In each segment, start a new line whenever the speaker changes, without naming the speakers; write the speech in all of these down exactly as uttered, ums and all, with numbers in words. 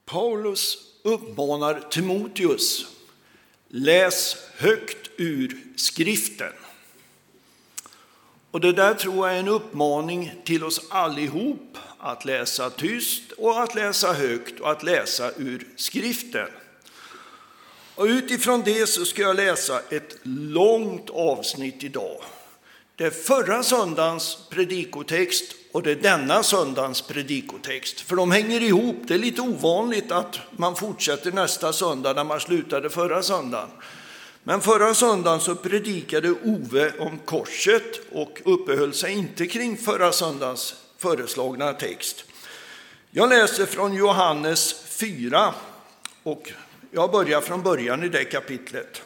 Paulus uppmanar Timoteus: läs högt ur skriften. Och det där tror jag är en uppmaning till oss allihop, att läsa tyst och att läsa högt och att läsa ur skriften. Och utifrån det så ska jag läsa ett långt avsnitt idag. Det är förra söndagens predikotext och det är denna söndagens predikotext. För de hänger ihop. Det är lite ovanligt att man fortsätter nästa söndag när man slutade förra söndagen. Men förra söndagen så predikade Ove om korset och uppehöll sig inte kring förra söndagens föreslagna text. Jag läser från Johannes fyra och jag börjar från början i det kapitlet.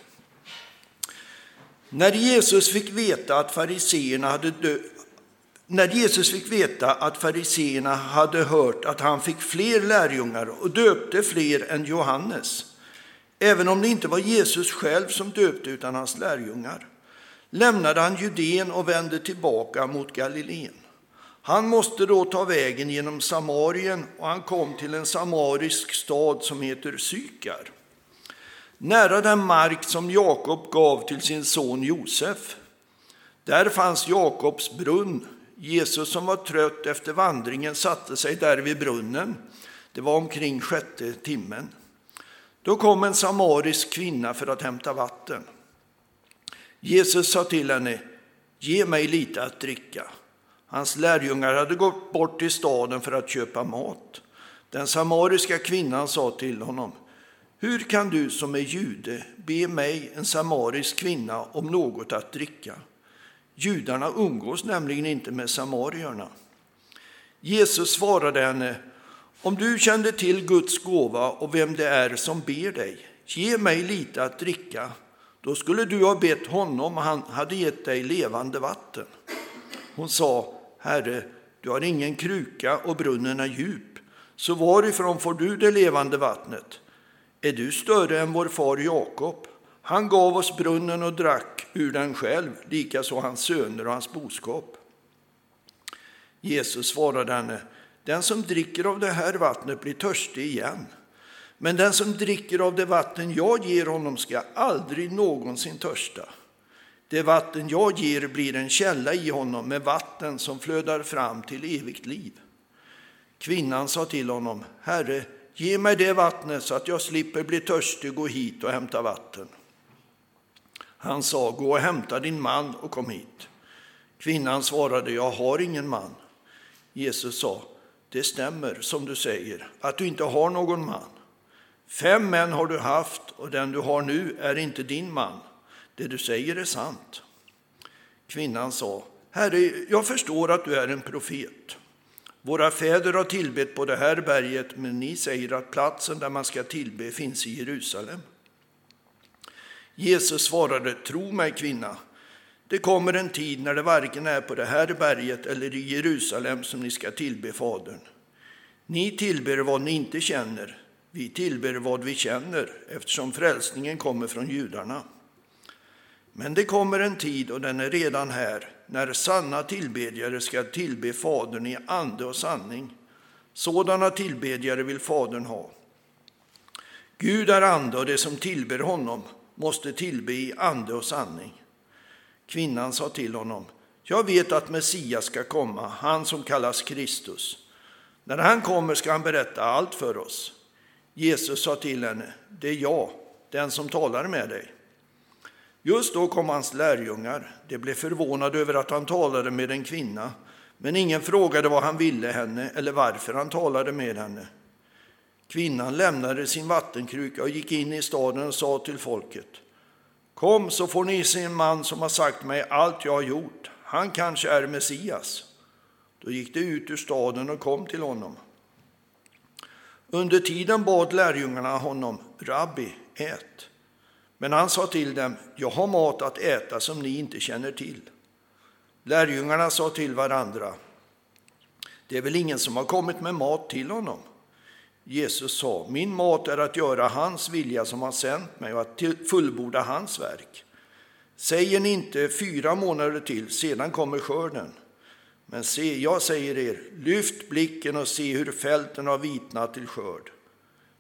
När Jesus fick veta att fariseerna hade dö- När Jesus fick veta att fariseerna hade hört att han fick fler lärjungar och döpte fler än Johannes, även om det inte var Jesus själv som döpte utan hans lärjungar, lämnade han Judeen och vände tillbaka mot Galileen. Han måste då ta vägen genom Samarien och han kom till en samarisk stad som heter Sykar, nära den mark som Jakob gav till sin son Josef. Där fanns Jakobs brunn. Jesus, som var trött efter vandringen, satte sig där vid brunnen. Det var omkring sjätte timmen. Då kom en samarisk kvinna för att hämta vatten. Jesus sa till henne: ge mig lite att dricka. Hans lärjungar hade gått bort till staden för att köpa mat. Den samariska kvinnan sa till honom: hur kan du som är jude be mig, en samarisk kvinna, om något att dricka? Judarna umgås nämligen inte med samarierna. Jesus svarade henne: om du kände till Guds gåva och vem det är som ber dig, ge mig lite att dricka, då skulle du ha bett honom och han hade gett dig levande vatten. Hon sa: Herre, du har ingen kruka och brunnen är djup, så varifrån får du det levande vattnet? Är du större än vår far Jakob? Han gav oss brunnen och drack ur den själv, likaså hans söner och hans boskap. Jesus svarade henne: den som dricker av det här vattnet blir törstig igen. Men den som dricker av det vatten jag ger honom ska aldrig någonsin törsta. Det vatten jag ger blir en källa i honom med vatten som flödar fram till evigt liv. Kvinnan sa till honom: Herre, ge mig det vattnet så att jag slipper bli törstig och gå hit och hämta vatten. Han sa: gå och hämta din man och kom hit. Kvinnan svarade: jag har ingen man. Jesus sa: det stämmer som du säger, att du inte har någon man. Fem män har du haft och den du har nu är inte din man. Det du säger är sant. Kvinnan sa: Herre, jag förstår att du är en profet. Våra fäder har tillbett på det här berget, men ni säger att platsen där man ska tillbe finns i Jerusalem. Jesus svarade: tro mig, kvinna, det kommer en tid när det varken är på det här berget eller i Jerusalem som ni ska tillbe Fadern. Ni tillber vad ni inte känner, vi tillber vad vi känner, eftersom frälsningen kommer från judarna. Men det kommer en tid, och den är redan här, när sanna tillbedjare ska tillbe Fadern i ande och sanning. Sådana tillbedjare vill Fadern ha. Gud är ande, och det som tillber honom måste tillbe i ande och sanning. Kvinnan sa till honom: jag vet att Messias ska komma, han som kallas Kristus. När han kommer ska han berätta allt för oss. Jesus sa till henne: det är jag, den som talar med dig. Just då kom hans lärjungar. De blev förvånade över att han talade med en kvinna, men ingen frågade vad han ville henne eller varför han talade med henne. Kvinnan lämnade sin vattenkruka och gick in i staden och sa till folket: kom, så får ni se en man som har sagt mig allt jag har gjort. Han kanske är Messias. Då gick de ut ur staden och kom till honom. Under tiden bad lärjungarna honom: Rabbi, ät. Men han sa till dem: jag har mat att äta som ni inte känner till. Lärjungarna sa till varandra: det är väl ingen som har kommit med mat till honom? Jesus sa: min mat är att göra hans vilja som har sänt mig och att fullborda hans verk. Säger ni inte fyra månader till, sedan kommer skörden. Men se, jag säger er, lyft blicken och se hur fälten har vitnat till skörd.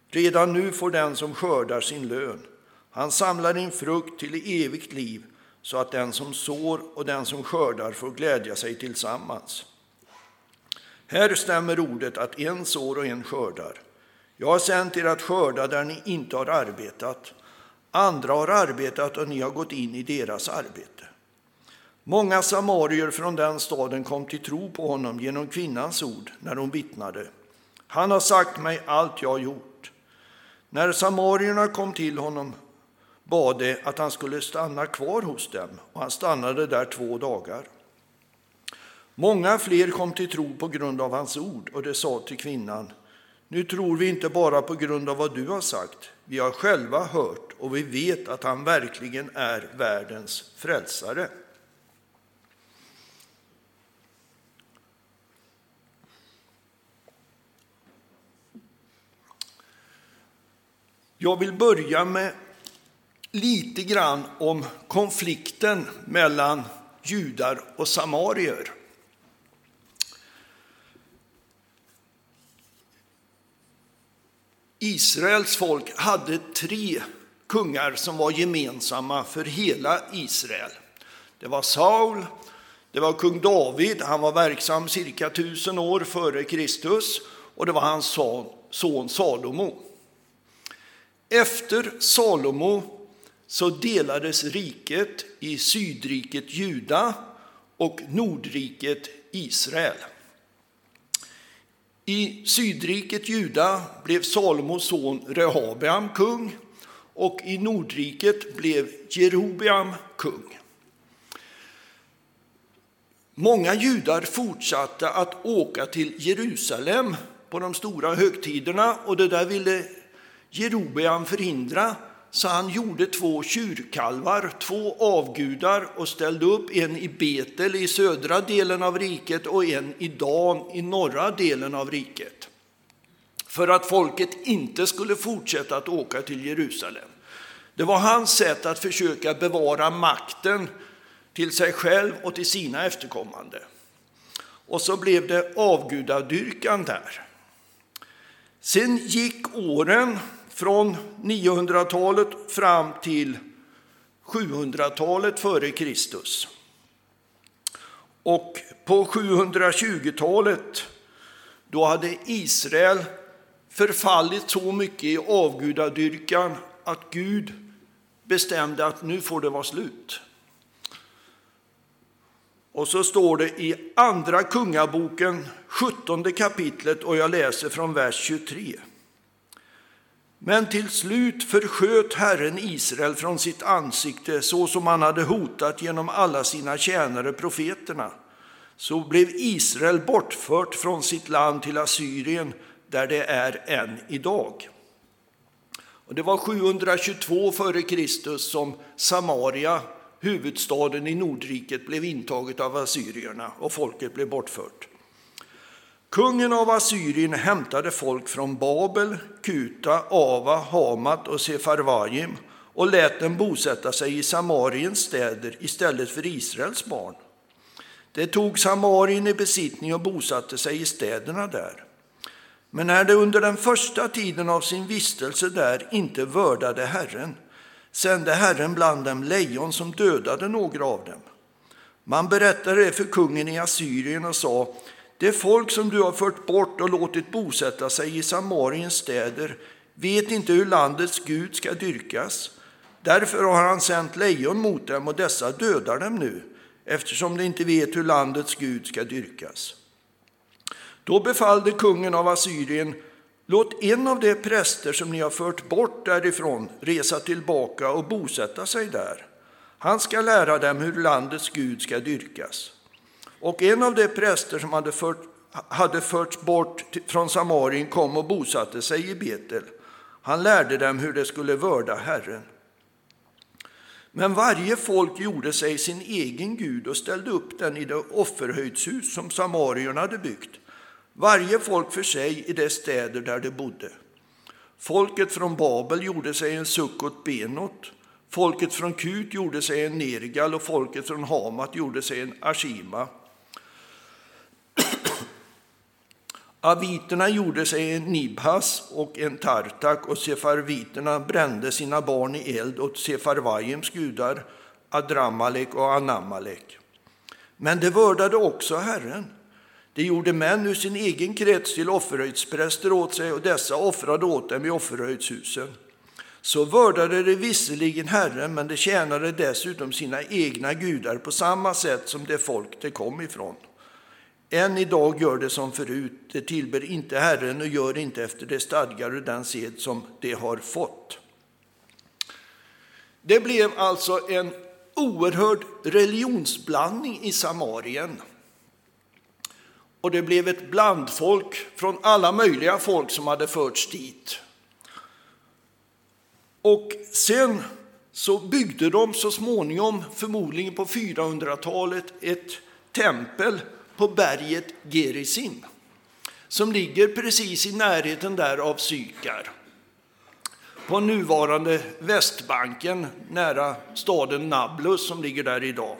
Redan nu får den som skördar sin lön. Han samlar in frukt till evigt liv, så att den som sår och den som skördar får glädja sig tillsammans. Här stämmer ordet att en sår och en skördar. Jag har sänt er att skörda där ni inte har arbetat. Andra har arbetat och ni har gått in i deras arbete. Många samarier från den staden kom till tro på honom genom kvinnans ord när hon vittnade. Han har sagt mig allt jag har gjort. När samarierna kom till honom bad de att han skulle stanna kvar hos dem, och han stannade där två dagar. Många fler kom till tro på grund av hans ord, och de sa till kvinnan: nu tror vi inte bara på grund av vad du har sagt. Vi har själva hört och vi vet att han verkligen är världens frälsare. Jag vill börja med lite grann om konflikten mellan judar och samarier. Israels folk hade tre kungar som var gemensamma för hela Israel. Det var Saul, det var kung David, han var verksam cirka tusen år före Kristus, och det var hans son, son Salomo. Efter Salomo så delades riket i sydriket Juda och nordriket Israel. I sydriket Juda blev Salomos son Rehabeam kung, och i nordriket blev Jerobeam kung. Många judar fortsatte att åka till Jerusalem på de stora högtiderna, och det där ville Jerobeam förhindra, så han gjorde två tjurkalvar, två avgudar, och ställde upp en i Betel i södra delen av riket och en i Dan i norra delen av riket, för att folket inte skulle fortsätta att åka till Jerusalem. Det var hans sätt att försöka bevara makten till sig själv och till sina efterkommande. Och så blev det avgudadyrkan där. Sen gick åren från niohundratalet fram till sjuhundratalet före Kristus. Och på sjuhundratjugotalet då hade Israel förfallit så mycket i avgudadyrkan att Gud bestämde att nu får det vara slut. Och så står det i andra kungaboken, sjuttonde kapitlet, och jag läser från vers tjugotre. Men till slut försköt Herren Israel från sitt ansikte, så som han hade hotat genom alla sina tjänare profeterna. Så blev Israel bortfört från sitt land till Assyrien, där det är än idag. Och det var sjuhundratjugotvå före Kristus som Samaria, huvudstaden i Nordriket, blev intaget av assyrierna och folket blev bortfört. Kungen av Assyrien hämtade folk från Babel, Kuta, Ava, Hamat och Sefarvajim och lät dem bosätta sig i Samariens städer istället för Israels barn. Det tog Samarien i besittning och bosatte sig i städerna där. Men när de under den första tiden av sin vistelse där inte vördade Herren, sände Herren bland dem lejon som dödade några av dem. Man berättade det för kungen i Assyrien och sa: det folk som du har fört bort och låtit bosätta sig i Samariens städer vet inte hur landets Gud ska dyrkas. Därför har han sänt lejon mot dem, och dessa dödar dem nu, eftersom de inte vet hur landets Gud ska dyrkas. Då befallde kungen av Assyrien: låt en av de präster som ni har fört bort därifrån resa tillbaka och bosätta sig där. Han ska lära dem hur landets Gud ska dyrkas. Och en av de präster som hade, fört, hade förts bort från Samarien kom och bosatte sig i Betel. Han lärde dem hur de skulle vörda Herren. Men varje folk gjorde sig sin egen gud och ställde upp den i det offerhöjdshus som samarierna hade byggt. Varje folk för sig i de städer där de bodde. Folket från Babel gjorde sig en Sukkot Benot. Folket från Kut gjorde sig en Nergal och folket från Hamat gjorde sig en Ashima. Aviterna gjorde sig en Nibhas och en Tartak, och sefarviterna brände sina barn i eld åt Sefarvaims gudar, Adramalek och Anamalek. Men det vördade också Herren. De gjorde män ur sin egen krets till offerhöjdspräster åt sig, och dessa offrade åt dem i offerhöjdshusen. Så vördade det visserligen Herren, men det tjänade dessutom sina egna gudar på samma sätt som det folk det kom ifrån. Än idag gör det som förut, det tillber inte Herren och gör inte efter det stadgar och den sed som det har fått. Det blev alltså en oerhörd religionsblandning i Samarien. Och det blev ett blandfolk från alla möjliga folk som hade förts dit. Och sen så byggde de så småningom, förmodligen på fyrahundratalet, ett tempel på berget Gerizim, som ligger precis i närheten där av Sykar, på nuvarande Västbanken, nära staden Nablus som ligger där idag.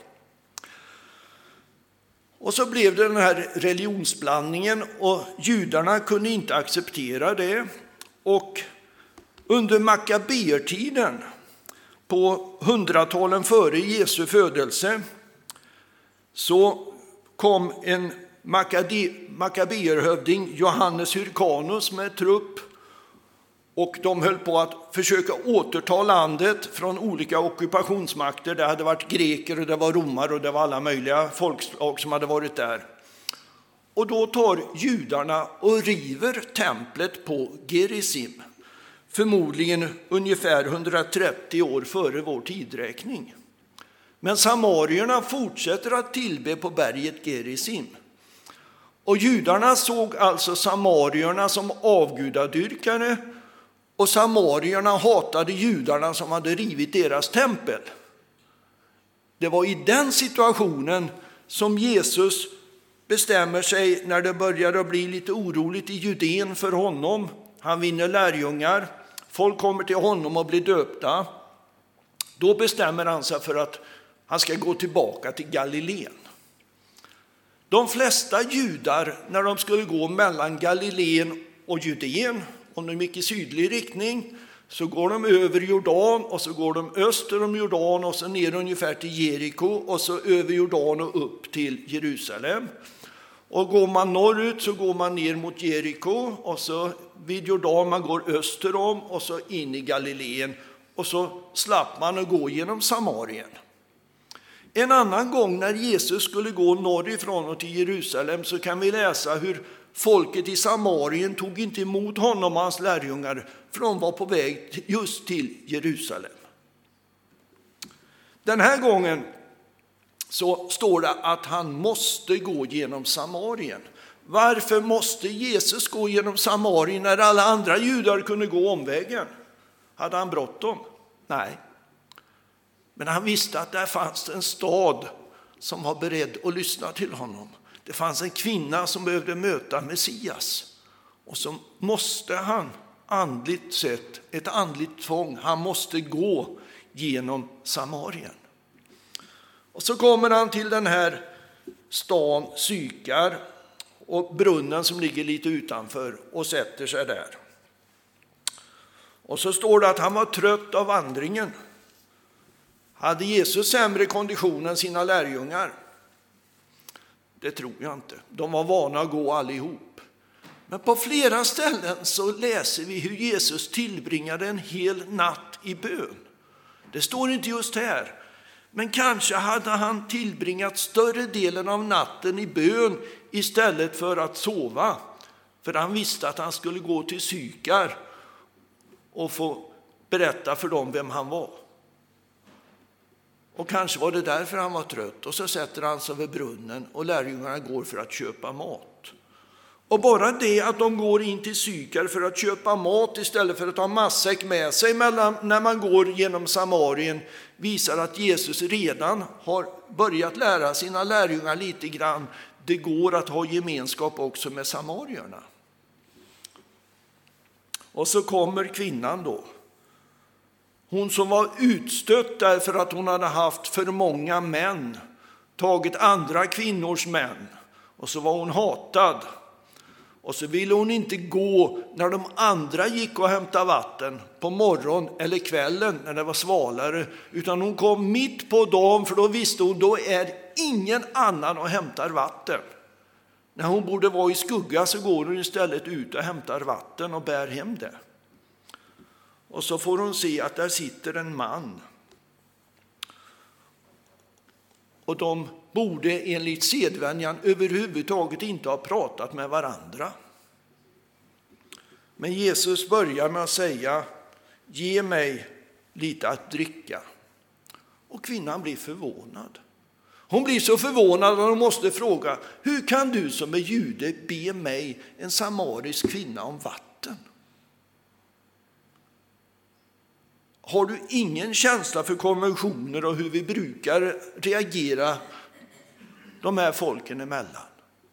Och så blev det den här religionsblandningen, och judarna kunde inte acceptera det. Och under Makabeertiden, på hundratalen före Jesu födelse, så kom en Makabeerhövding, Johannes Hyrkanus, med trupp, och de höll på att försöka återta landet från olika ockupationsmakter. Det hade varit greker och det var romar och det var alla möjliga folkslag som hade varit där. Och då tar judarna och river templet på Gerizim, förmodligen ungefär hundratrettio år före vår tidräkning. Men samarierna fortsätter att tillbe på berget Gerizim. Och judarna såg alltså samarierna som avgudadyrkare, och samarierna hatade judarna som hade rivit deras tempel. Det var i den situationen som Jesus bestämmer sig, när det börjar bli lite oroligt i Judén för honom. Han vinner lärjungar, folk kommer till honom och blir döpta. Då bestämmer han sig för att han ska gå tillbaka till Galileen. De flesta judar, när de skulle gå mellan Galileen och Judén, om de gick i sydlig riktning, så går de över Jordan och så går de öster om Jordan och så ner ungefär till Jeriko och så över Jordan och upp till Jerusalem. Och går man norrut så går man ner mot Jeriko och så vid Jordan man går öster om och så in i Galileen, och så slapp man att gå genom Samarien. En annan gång när Jesus skulle gå norrifrån och till Jerusalem så kan vi läsa hur folket i Samarien tog inte emot honom och hans lärjungar, för de var på väg just till Jerusalem. Den här gången så står det att han måste gå genom Samarien. Varför måste Jesus gå genom Samarien när alla andra judar kunde gå omvägen? Hade han bråttom? Nej. Men han visste att där fanns en stad som var beredd att lyssna till honom. Det fanns en kvinna som behövde möta Messias. Och så måste han andligt sett, ett andligt tvång, han måste gå genom Samarien. Och så kommer han till den här stan Sykar och brunnen som ligger lite utanför och sätter sig där. Och så står det att han var trött av vandringen. Hade Jesus sämre kondition än sina lärjungar? Det tror jag inte. De var vana att gå allihop. Men på flera ställen så läser vi hur Jesus tillbringade en hel natt i bön. Det står inte just här. Men kanske hade han tillbringat större delen av natten i bön istället för att sova. För han visste att han skulle gå till Sykar och få berätta för dem vem han var. Och kanske var det därför han var trött. Och så sätter han sig vid brunnen och lärjungarna går för att köpa mat. Och bara det att de går in till Sykar för att köpa mat istället för att ha matsäck med sig mellan, när man går genom Samarien, visar att Jesus redan har börjat lära sina lärjungar lite grann. Det går att ha gemenskap också med samarierna. Och så kommer kvinnan då. Hon som var utstött därför att hon hade haft för många män, tagit andra kvinnors män, och så var hon hatad. Och så ville hon inte gå när de andra gick och hämtade vatten på morgon eller kvällen när det var svalare. Utan hon kom mitt på dagen, för då visste hon då är ingen annan och hämtar vatten. När hon borde vara i skugga så går hon istället ut och hämtar vatten och bär hem det. Och så får hon se att där sitter en man. Och de borde enligt sedvänjan överhuvudtaget inte ha pratat med varandra. Men Jesus börjar med att säga: ge mig lite att dricka. Och kvinnan blir förvånad. Hon blir så förvånad att hon måste fråga: hur kan du som är jude be mig, en samarisk kvinna, om vatten? Har du ingen känsla för konventioner och hur vi brukar reagera de här folken emellan?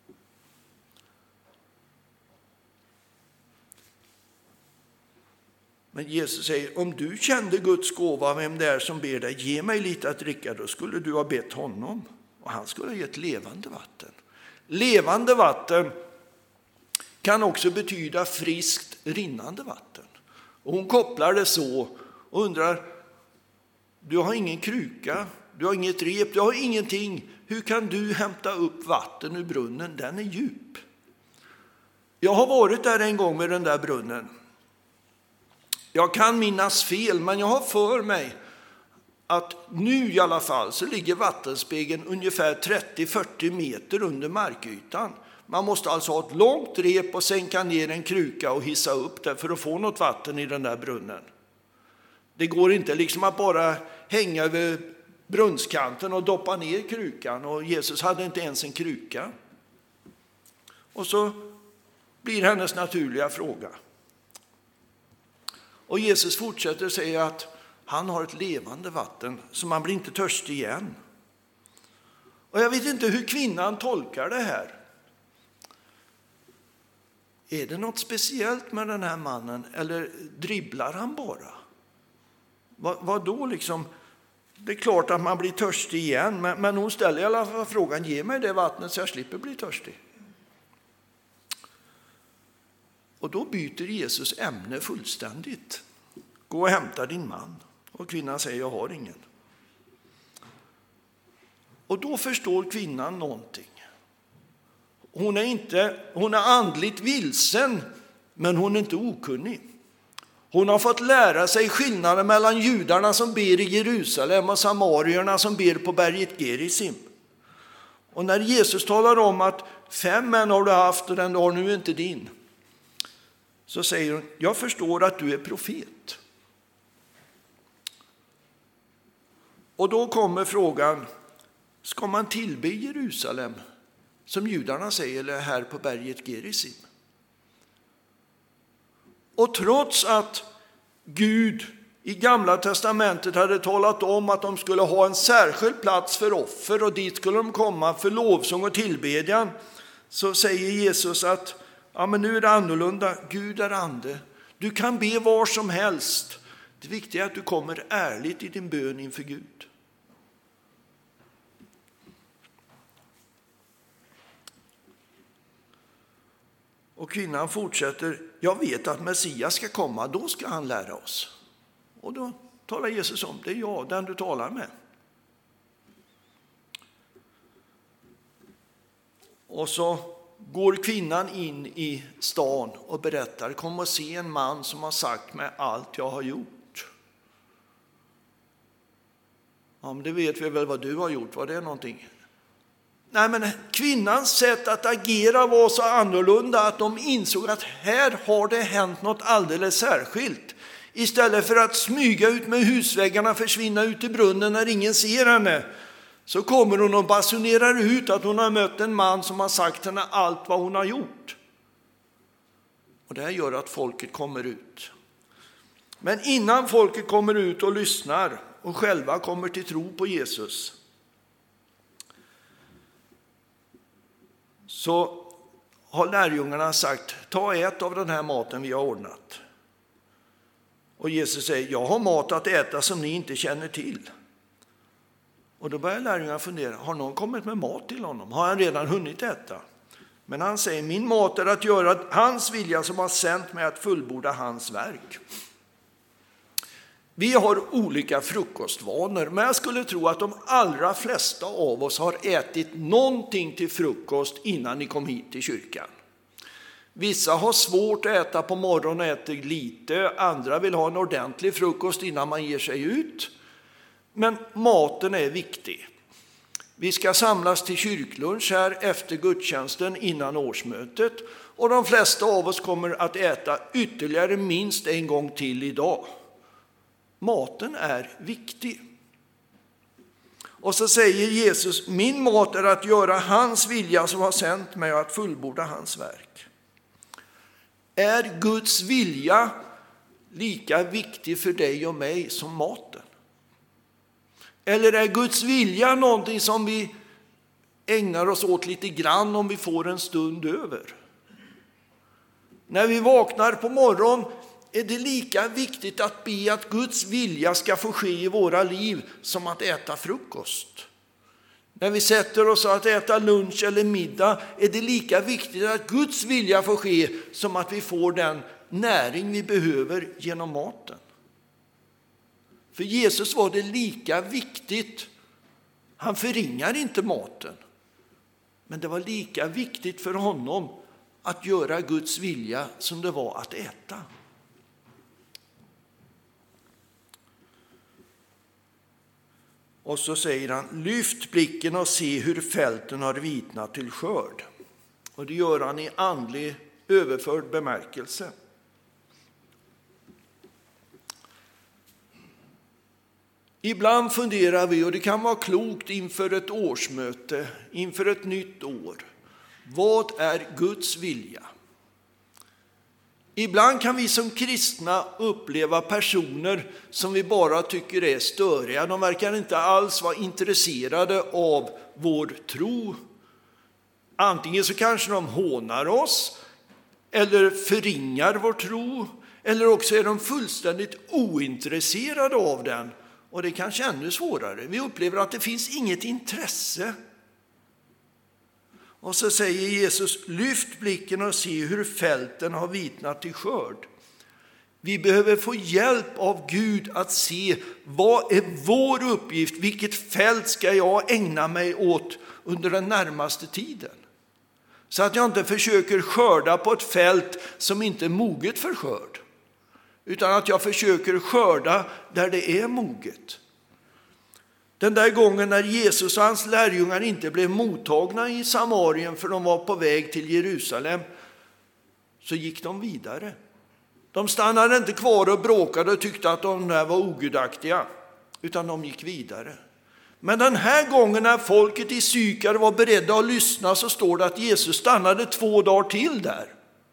Men Jesus säger: om du kände Guds gåva, vem det är som ber dig, ge mig lite att dricka, då skulle du ha bett honom. Och han skulle ha gett levande vatten. Levande vatten kan också betyda friskt rinnande vatten. Och hon kopplar det så och undrar: du har ingen kruka, du har inget rep, du har ingenting. Hur kan du hämta upp vatten ur brunnen? Den är djup. Jag har varit där en gång med den där brunnen. Jag kan minnas fel, men jag har för mig att nu i alla fall så ligger vattenspegeln ungefär trettio till fyrtio meter under markytan. Man måste alltså ha ett långt rep och sänka ner en kruka och hissa upp det för att få något vatten i den där brunnen. Det går inte liksom att bara hänga över brunnskanten och doppa ner krukan, och Jesus hade inte ens en kruka. Och så blir hennes naturliga fråga. Och Jesus fortsätter säga att han har ett levande vatten, så man blir inte törstig igen. Och jag vet inte hur kvinnan tolkar det här. Är det något speciellt med den här mannen, eller dribblar han bara? Vad, vad då liksom? Det är klart att man blir törstig igen, men, men hon ställer i alla fall frågan: ge mig det vattnet så jag slipper bli törstig. Och då byter Jesus ämne fullständigt. Gå och hämta din man. Och kvinnan säger: jag har ingen. Och då förstår kvinnan någonting. Hon är, inte, hon är andligt vilsen, men hon är inte okunnig. Hon har fått lära sig skillnaden mellan judarna som ber i Jerusalem och samarierna som ber på berget Gerizim. Och när Jesus talar om att fem män har du haft och den har nu inte din, så säger hon: jag förstår att du är profet. Och då kommer frågan: ska man tillbe Jerusalem som judarna säger, eller här på berget Gerizim? Och trots att Gud i Gamla testamentet hade talat om att de skulle ha en särskild plats för offer och dit skulle de komma för lovsång och tillbedjan, så säger Jesus att ja, men nu är det annorlunda. Gud är ande. Du kan be var som helst. Det viktiga är att du kommer ärligt i din bön inför Gud. Och kvinnan fortsätter: jag vet att Messias ska komma, då ska han lära oss. Och då talar Jesus om: det är jag, den du talar med. Och så går kvinnan in i stan och berättar: kom och se en man som har sagt mig allt jag har gjort. Ja, men det vet vi väl vad du har gjort, vad det är någonting. Nej, men kvinnans sätt att agera var så annorlunda att de insåg att här har det hänt något alldeles särskilt. Istället för att smyga ut med husväggarna, försvinna ut i brunnen när ingen ser henne, så kommer hon och basunerar ut att hon har mött en man som har sagt henne allt vad hon har gjort. Och det här gör att folket kommer ut. Men innan folket kommer ut och lyssnar och själva kommer till tro på Jesus, så har lärjungarna sagt: ta ett av den här maten vi har ordnat. Och Jesus säger: jag har mat att äta som ni inte känner till. Och då börjar lärjungarna fundera: har någon kommit med mat till honom? Har han redan hunnit äta? Men han säger, min mat är att göra hans vilja som har sänt mig att fullborda hans verk. Vi har olika frukostvanor, men jag skulle tro att de allra flesta av oss har ätit någonting till frukost innan ni kom hit till kyrkan. Vissa har svårt att äta på morgonen och äter lite, andra vill ha en ordentlig frukost innan man ger sig ut. Men maten är viktig. Vi ska samlas till kyrklunch här efter gudstjänsten innan årsmötet, och de flesta av oss kommer att äta ytterligare minst en gång till idag. Maten är viktig. Och så säger Jesus, min mat är att göra hans vilja som har sänt mig att fullborda hans verk. Är Guds vilja lika viktig för dig och mig som maten? Eller är Guds vilja någonting som vi ägnar oss åt lite grann om vi får en stund över? När vi vaknar på morgon är det lika viktigt att be att Guds vilja ska få ske i våra liv som att äta frukost. När vi sätter oss att äta lunch eller middag är det lika viktigt att Guds vilja får ske som att vi får den näring vi behöver genom maten. För Jesus var det lika viktigt. Han förringar inte maten. Men det var lika viktigt för honom att göra Guds vilja som det var att äta. Och så säger han, lyft blicken och se hur fälten har vitnat till skörd. Och det gör han i andlig överförd bemärkelse. Ibland funderar vi, och det kan vara klokt inför ett årsmöte, inför ett nytt år. Vad är Guds vilja? Ibland kan vi som kristna uppleva personer som vi bara tycker är störiga. De verkar inte alls vara intresserade av vår tro. Antingen så kanske de hånar oss eller förringar vår tro. Eller också är de fullständigt ointresserade av den. Och det är kanske ännu svårare. Vi upplever att det finns inget intresse. Och så säger Jesus, lyft blicken och se hur fälten har vitnat till skörd. Vi behöver få hjälp av Gud att se vad är vår uppgift, vilket fält ska jag ägna mig åt under den närmaste tiden. Så att jag inte försöker skörda på ett fält som inte är moget för skörd, utan att jag försöker skörda där det är moget. Den där gången när Jesus och hans lärjungar inte blev mottagna i Samarien för de var på väg till Jerusalem, så gick de vidare. De stannade inte kvar och bråkade och tyckte att de där var ogudaktiga, utan de gick vidare. Men den här gången när folket i Sykar var beredda att lyssna, så står det att Jesus stannade två dagar till där.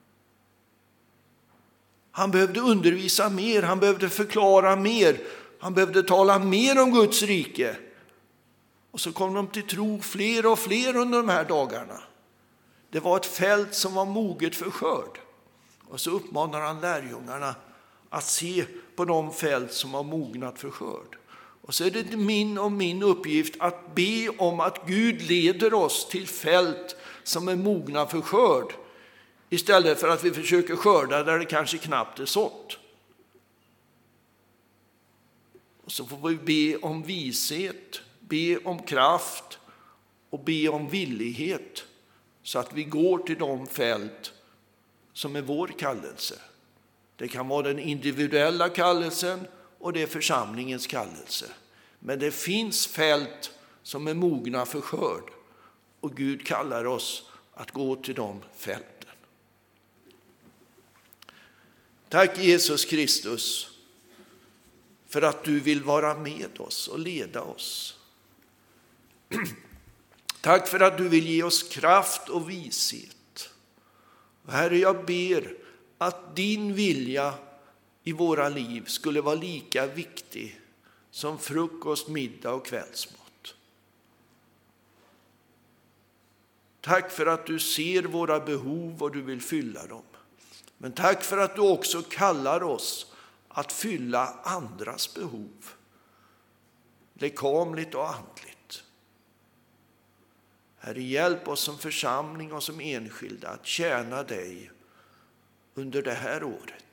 Han behövde undervisa mer, han behövde förklara mer, han behövde tala mer om Guds rike. Och så kom de till tro fler och fler under de här dagarna. Det var ett fält som var moget för skörd. Och så uppmanar han lärjungarna att se på de fält som var mognat för skörd. Och så är det min och min uppgift att be om att Gud leder oss till fält som är mogna för skörd. Istället för att vi försöker skörda där det kanske knappt är sått. Och så får vi be om vishet, be om kraft och be om villighet. Så att vi går till de fält som är vår kallelse. Det kan vara den individuella kallelsen och det är församlingens kallelse. Men det finns fält som är mogna för skörd. Och Gud kallar oss att gå till de fälten. Tack Jesus Kristus för att du vill vara med oss och leda oss. Tack för att du vill ge oss kraft och vishet. Herre, jag ber att din vilja i våra liv skulle vara lika viktig som frukost, middag och kvällsmat. Tack för att du ser våra behov och du vill fylla dem. Men tack för att du också kallar oss att fylla andras behov, lekamligt och andligt. Herre, hjälp oss som församling och som enskilda att tjäna dig under det här året.